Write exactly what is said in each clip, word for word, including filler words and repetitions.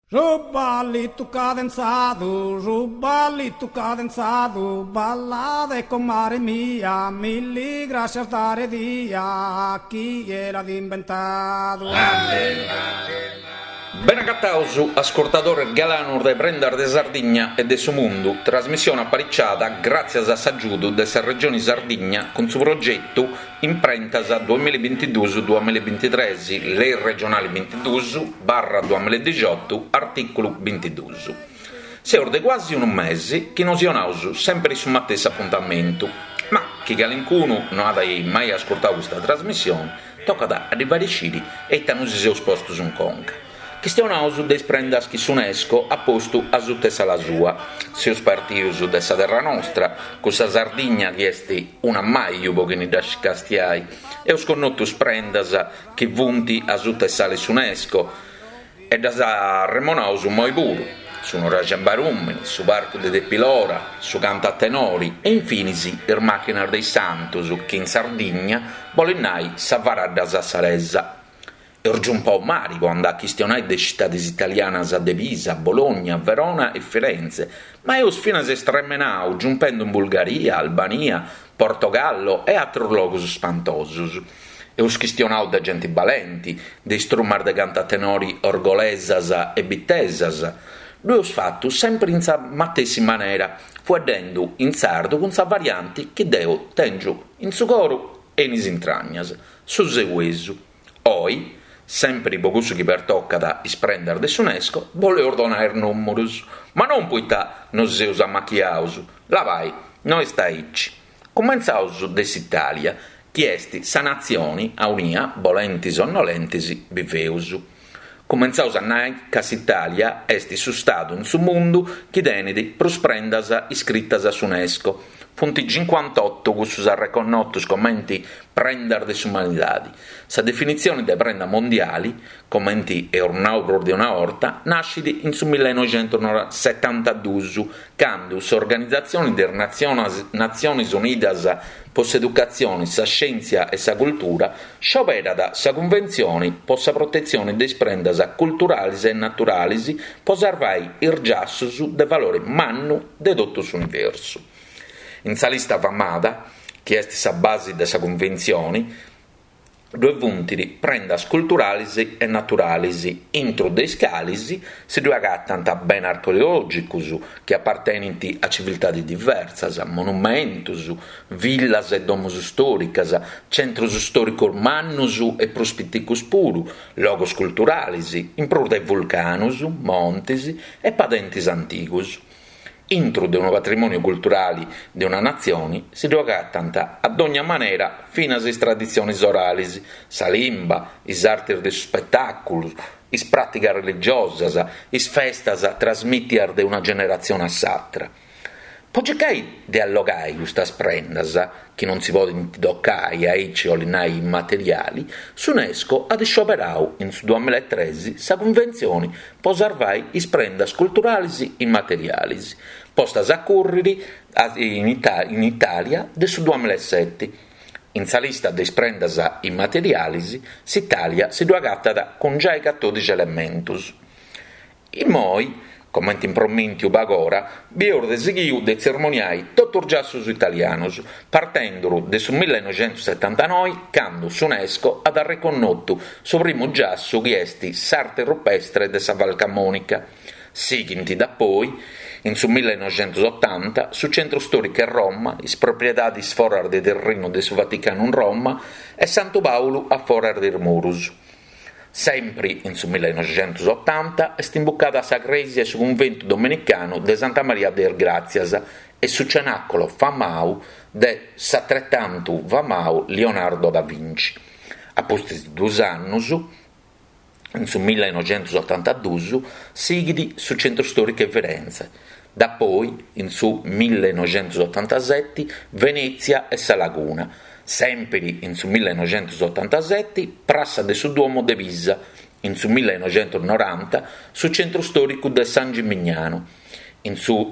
Rubalito cadenzado, rubalito cadenzado, ballade con mare mia, mille gracias dare dia, chi era inventato. Ben accattausu, ascoltatore galano de Prendar de Sardigna e de su Mundu, trasmissione apparicciata grazie a s'aggiudo della regione Sardigna con suo progetto Imprentas duemilaventidue duemilaventitré, le regionali ventidue barra duemiladiciotto, articolo ventidue. Se orde quasi un mese che non sionausu sempre su mattesso appuntamento, ma chi galencuno non ha mai ascoltato questa trasmissione, tocca da arrivare sciri e tanusi seus postos un conca. Questionausu des prendas chi s'UNESCO a posto a zuttessa la sua, seus partiusu dessa terra nostra, con sa Sardigna che esti una mai pochini da scastiai, e os connottus prendas chi vunti a zuttessa le s'UNESCO, e da sa remonausu moi puru, su un ragiambarumini, su barco de Depilora, su canta tenori, e infinisi ir macchina dei santos, che in Sardigna volennai s'avvarà da sa Saresa. E orgiù un po' marico andà a questionare le città italiane a Devisa, Bologna, Verona e Firenze, ma io sfino a estremenau, giumpendo in Bulgaria, Albania, Portogallo e altri luoghi spantosi. E us questionau da gente valenti, dei strummar de cantatenori orgolesas e bittesas. Lui us fatto sempre in sa mattesima maniera, fuedendo in sardo con sa varianti che deo tengiu in su coro e in is intragnas, su seguesu. Oi, sempre i bogusu che per tocca da isprendere de s'UNESCO, vuole ordonare numerus, ma non puità non se usa macchiausu, la vai, noi sta icci. Comenzausu dess'Italia, chiesti sa nazioni, a unia, volentis o nolentisi, viveusu. Comenzausu a nai, ca s'Italia esti su stato in su mundu, chi denidi prosprendas iscrittas s'UNESCO, punti cinquantotto cussus arreconnottus commenti prendar de s'umanidadi. Sa definizione de prenda mondiali, commenti e ornauro di una orta, nascidi in su millenovecentosettantadue, quando s'organizzazione der Nazioni Unidas po s'educazione, sa scienza e sa cultura, scioperada sa convenzione po sa protezione des prendas culturalis e naturalis po sarvai ir giassus de valore mannu de tutto s'universo. In sa lista famada, che est sa base de sa convenzione, due vuntiri prendas culturalis e naturalis, intro de scalis, si due agattant a ben archeologicus, che appartenenti a civiltadi diversas, monumentus, villas e domus storicas, centrus storicus mannus e prospitticus puru, logos culturalis, impro de vulcanus, montis e padentis antigus. Intro di un patrimonio culturale di una nazione si giocattanta ad ogni maniera fino alle tradizioni orali, sa limba, is arti de spettacolo, is pratica religiosas, is festas trasmittiar de una generazione a s'altra. Poggiacai de allogai questas prendas, che non si può toccai a ecce o linai immateriali, s'UNESCO ad scioperau in duemilatredici sa convenzione po sarvai is prendas culturalis immaterialis, postas a curriri in, Ita- in Italia de su duemilasette. In sa lista des prendas immaterialis, s'Italia si duagatta con già i quattordici elementus. In moi, commenti in promintiu bagora, bi orde sighiu de cerimoniai tutto giassus italianus, partendo de su millenovecentosettantanove, quando s'UNESCO ad arreconnottu su primo giassu che esti s'arte rupestre de sa Val Camonica. Sighinti da poi, in su millenovecentottanta, su centro storico a Roma, is propriedadis forar de terreno de su Vaticano in Roma, e Santo Paolo a forar de Murus. Sempre in su millenovecentottanta è imbuccata sa cresia su convento domenicano de Santa Maria del Grazias e su cenacolo famau de s'attrettantu famau Leonardo da Vinci. A posti di due anni, in su millenovecentottantadue, sigidi su centro storico e Firenze. Da poi, in su millenovecentottantasette, Venezia e sa Laguna. Sempre in su millenovecentottantasette, Prassa de su Duomo de Pisa, in su millenovecentonovanta, su centro storico de San Gimignano, in su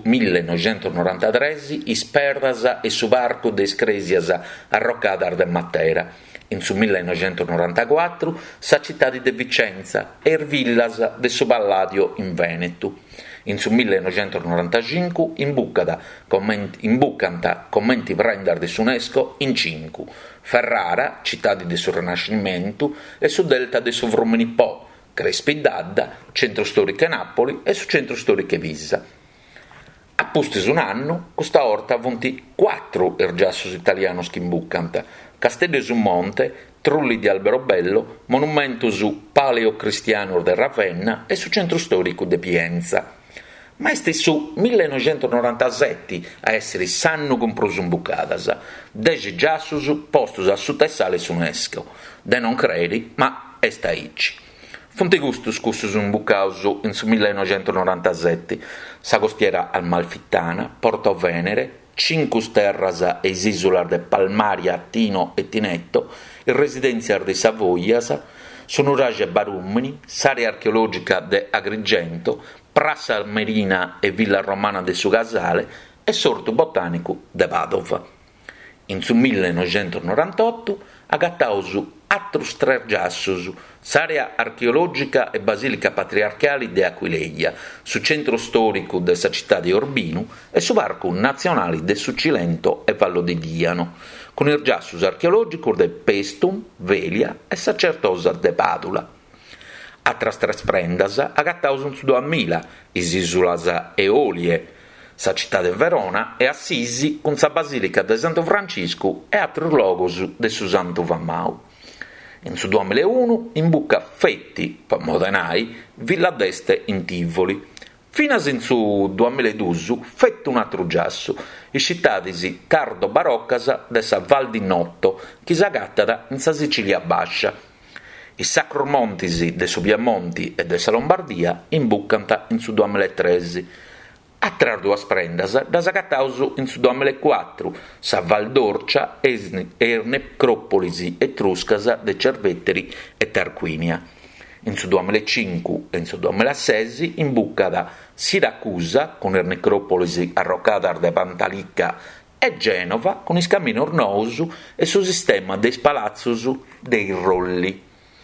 millenovecentonovantatré, Isperras e su varco de Scresias a Roccadar de Matera, In su millenovecentonovantaquattro sa città di Vicenza e er villas de su Palladio in Veneto. In su millenovecentonovantacinque imbuccata commenti, imbuccanta commenti prender di UNESCO in cinque. Ferrara, città di su Rinascimento, e su delta de su Vrumini Po, Crespi d'Adda, centro storico Napoli e su centro storico Pisa. A posti su un anno, questa orta ha avuti quattro ergiassos italianos che imbuccanta, Castello su Monte, Trulli di Alberobello, monumento su Paleo Cristiano de Ravenna e su centro storico de Pienza. Ma è su millenovecentonovantasette a essere sanno comproso un bucadas, deci giassus postos a su tessale su UNESCO. De non credi, ma è staici. Fonte gustus cussus un bucauso in su millenovecentonovantasette, sa costiera al Malfittana, Porto Venere, Cincus Terras e Isisolar de Palmaria, Tino e Tinetto, il residenziar de Savoias, Sonurage Barumini, s'area archeologica de Agrigento, Prassa Marina e Villa Romana de Sugasale e Sorto Botanico de Padova. In su millenovecentonovantotto agattausu atrus trergiassus, s'area archeologica e basilica patriarcali de Aquileia, su centro storico de sa città di Urbino e su parco nazionali de su Cilento e Vallo di Diano, con il giassus archeologico de Pestum, Velia e Sacertosa de Padula. Atras tres prendas agattausu su duemila, Isisulas Eolie, sa città de Verona e Assisi con sa basilica de Santo Francisco e altri logos de su Santo Vammau. In su duemilauno imbucca Fetti, Modenai, Villa d'Este in Tivoli. Fino in su duemiladue Fetti un altro giasso, i cittadisi tardo baroccas de sa Val di Notto, chi s'agattata in sa Sicilia Bascia. I sacromontisi de su Piemonti e de sa Lombardia imbuccanta in su duemilatredici. A tra due sprendas da s'agattausu in su duemilaquattro, sa Val d'Orcia e er necropolisi etruscas de Cervetteri e Tarquinia. In su duemilacinque e in su duemilasei imbuccata Siracusa con er necropolisi arroccata de Pantalicca e Genova con is cammini ornousu e su sistema des palazzus dei Rolli.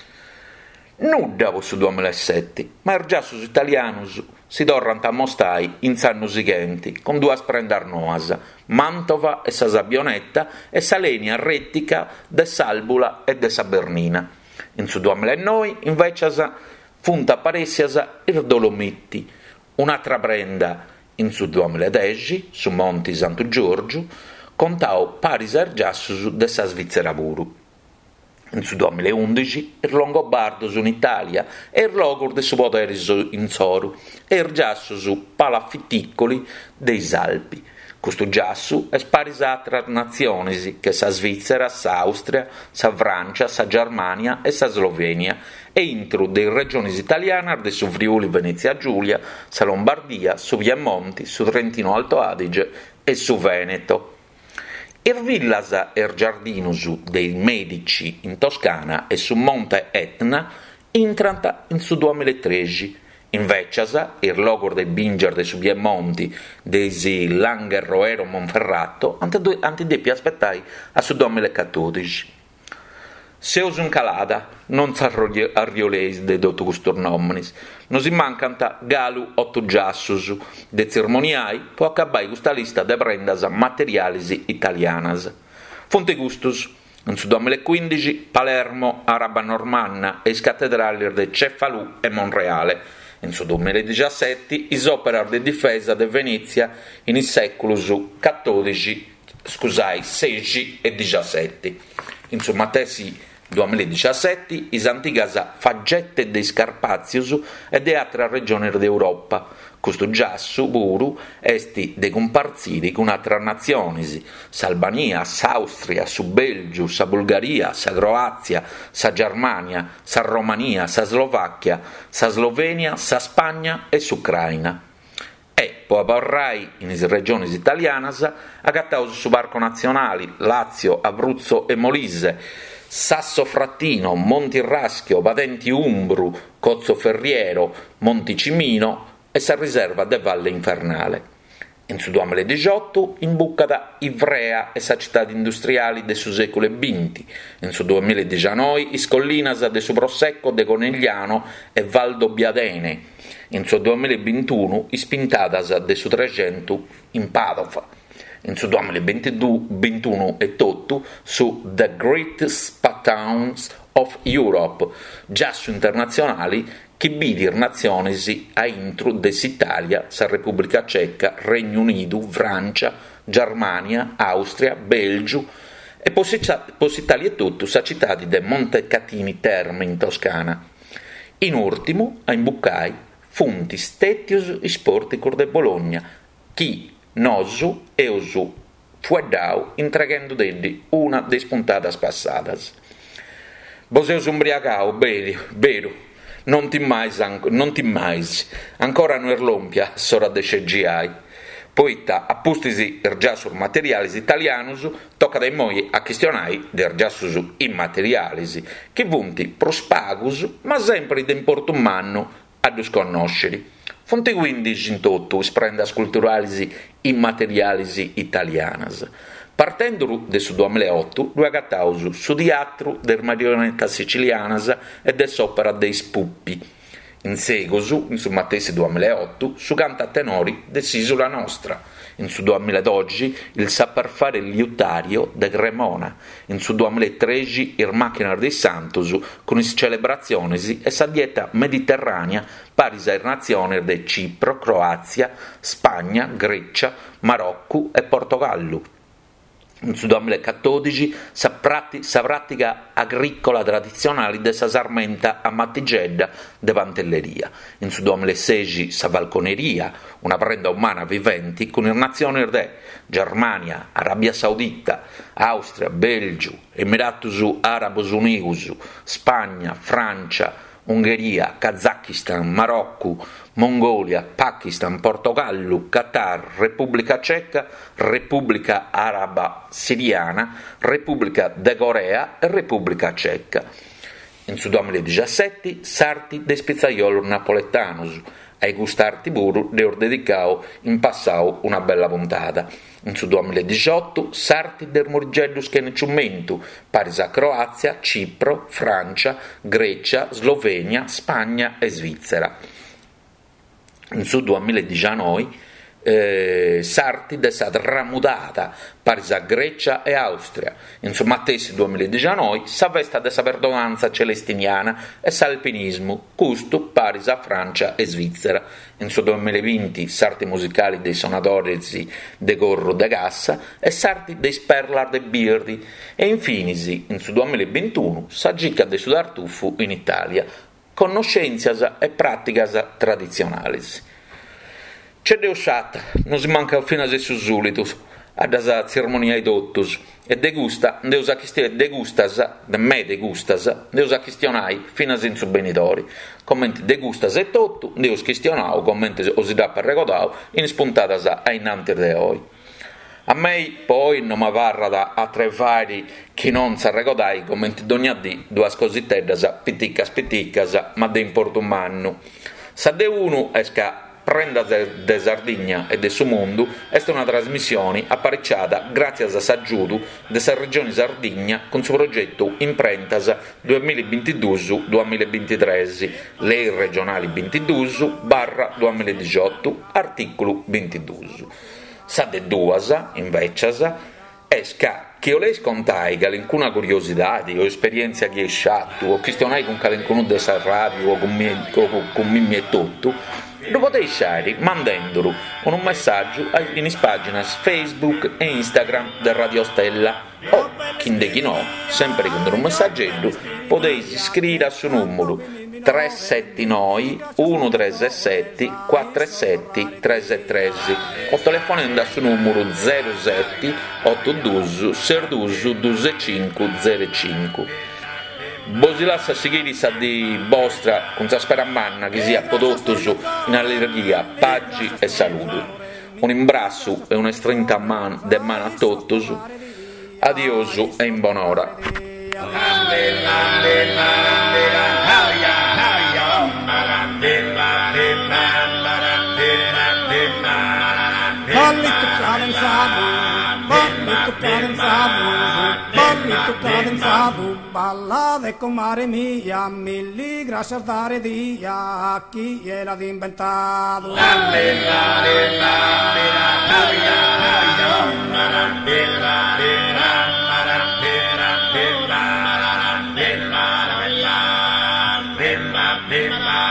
Nudda su duemilasette, ma er giassus italianus si torrant a mostai in s'anno seguenti, con due sprendar noas, Mantova e sa Sabionetta e sa Lenia rettica de Salbula e de sa Bernina. In su duemilanove invece funta paressias ir Dolomitti, un'altra prenda in su duemiladieci, su Monti Santo Giorgio, contau paris er giassus de sa Svizzera puru. In su duemilaundici il Longobardo in Italia e il Logor de su potere in Soru e il giasso su palafitticoli dei Alpi. Questo giasso è sparisa tra nazioni che sa Svizzera, sa Austria, sa Francia, sa Germania e sa Slovenia e intro delle regioni italiane de su Friuli Venezia Giulia, sa Lombardia, su Piemonti, su Trentino Alto Adige e su Veneto. Er villas er giardinus dei Medici in Toscana e su Monte Etna intranta in su duemilatredici. Invece, il logor dei Binger de su Piemonti, dei Langer Roero Monferrato, anti depi aspettai a su duemilaquattordici. Seus in calada, non s'arrioleis de dotu custor nominis, non si mancanta galu otto giassus, de cermoniai, po accabai questa lista de prendas materialis italianas. Fonte gustus, in su duemilaquindici, Palermo, Araba Normanna e is cattedrali de Cefalù e Monreale. In su duemiladiciassette, is operar de difesa de Venezia in is seculus quattordici, scusai, sedici e diciassette. Insomma, tesi duemiladiciassette, is antigas faggette dei Scarpazius e de altre regioni d'Europa. Questo giassu puru esti de comparziri con altre nazioni, s'Albania, s'Austria, su Belgio, sa Bulgaria, sa Croazia, sa Germania, sa Romania, sa Slovacchia, sa Slovenia, sa Spagna e s'Ucraina. E poi porrai in regioni italianas agattaus su parco nazionali Lazio, Abruzzo e Molise, Sasso Frattino, Monti Raschio, Patenti Umbru, Cozzo Ferriero, Monti Cimino e sa riserva de Valle Infernale. In su duemiladiciotto imbuccata Ivrea e sa città industriali del suo secolo venti. In su duemiladiciannove is collinas de su Prosecco de Conegliano e Valdo Biadene. In su duemilaventuno is pintadas de su trecento in Padova. In su duemilaventuno e tutto su The Great Spa Towns of Europe, già su internazionali che bidir nazionesi a intro dell'Italia, sa Repubblica Ceca, Regno Unito, Francia, Germania, Austria, Belgio e positali e tutto sa cittadi de Montecatini Terme in Toscana. In ultimo, a imbuccai, funti stetius i sporticor de Bologna, chi nosu e osu fueddau intraghendo deddi una de spuntadas passadas. Boseus umbriacau, vero, vero. Non ti mais, non ti mais, ancora non erlompia, sora de C G I. Poitta, appustisi ergiasur materialis italianus, tocca dai moi a questionai de ergiassus immaterialis, che vunti prospagus, ma sempre de importo umano ad sconosceri. Fonti quindi in tutto sprendas culturalis immaterialis italianas. Partendo de su duemilaotto, due agattaus su teatro der marionetta sicilianas e de s'opera dei Spuppi. In seguosu, in su mattesi duemilaotto, su canta tenori de S'isola Nostra. In su duemiladodici, il saper fare liutario de Cremona. In su duemilatredici, il macchina dei Santos, con le celebrazioni e sa dieta mediterranea paris a nazioni de Cipro, Croazia, Spagna, Grecia, Marocco e Portogallo. In su duemilaquattordici sa, prati, sa pratica agricola tradizionale de sa sarmenta a Mattigedda de Pantelleria. In su duemilasedici sa valconeria, una prenda umana viventi con le nazioni de Germania, Arabia Saudita, Austria, Belgio, Emiratus Arabos Unidos, Spagna, Francia, Ungheria, Kazakistan, Marocco, Mongolia, Pakistan, Portogallo, Qatar, Repubblica Ceca, Repubblica Araba Siriana, Repubblica de Corea e Repubblica Ceca. In su duemiladiciassette, sarti de pizzaiolo napoletanos, ai gustarti buru le ho dedicato in passato una bella puntata. In su duemiladiciotto, sarti del morigellus che ne ciumento, paris a Croazia, Cipro, Francia, Grecia, Slovenia, Spagna e Svizzera. In su duemiladiciannove, eh, sarti de sa tramutata, paris a Grecia e Austria. In su mattesi duemiladiciannove, sa festa de sa perdonanza celestiniana e s'alpinismo, custo paris a Francia e Svizzera. In su duemilaventi, sarti musicali dei sonatorici de Gorro de Gassa e sarti dei Sperlar de Birdi. E infinisi, in su duemilaventuno, sa gica de Sudartuffu in Italia, conoscenzias e praticas tradizionalis. C'è Deus sat, non si manca fino a se susulitus, ad asa ceremonia i dottus, e degusta, Deus a chistionai, degustas, de me degustas, Deus a chistionai fino a sin su benitori. Commenti degustas e tutto, Deus chistionau, commenti osidà per regodau, in spuntatas a innanti de oi. A me poi non mi varra da a tre vari chi non sa regodai, commenti d'ogni dì, due cositeddas, piticas piticas, ma de importo umano. Sa de uno esca Prenda de, de Sardigna e de su mondo è una trasmissione apparecchiata grazie a s'aggiuto de sa regione Sardigna con suo progetto Imprentas duemilaventidue duemilaventitré, lei regionali ventidue barra duemiladiciotto, articolo ventidue. Sa de duas, invece, esca che io lei scontai che alcuna curiosità o esperienza che è sciatto o questionai con qualcuno de sa radio o con me, con, con me e tutto, lo potete scegliere mandandolo con un messaggio in pagine Facebook e Instagram del Radio Stella o, chi de chi no, sempre con un messaggio potete scrivere al suo numero tre sette nove uno tre sette quattro sette tre tre o telefonando al suo numero zero sette otto due sei due due cinque zero cinque. Bosi lascia seguire sa di vostra con sa speramanna che sia prodotto su in allergia, paggi e saluto. Un imbrasso e una strinta man de mano a tutti. Adioso e in buon'ora. Ballito cadenzato, ballito cadenzato, ballito cadenzato, ballate con mare mia, mille grazie a dare dia a chi gliel'ha inventato. Bella, bella,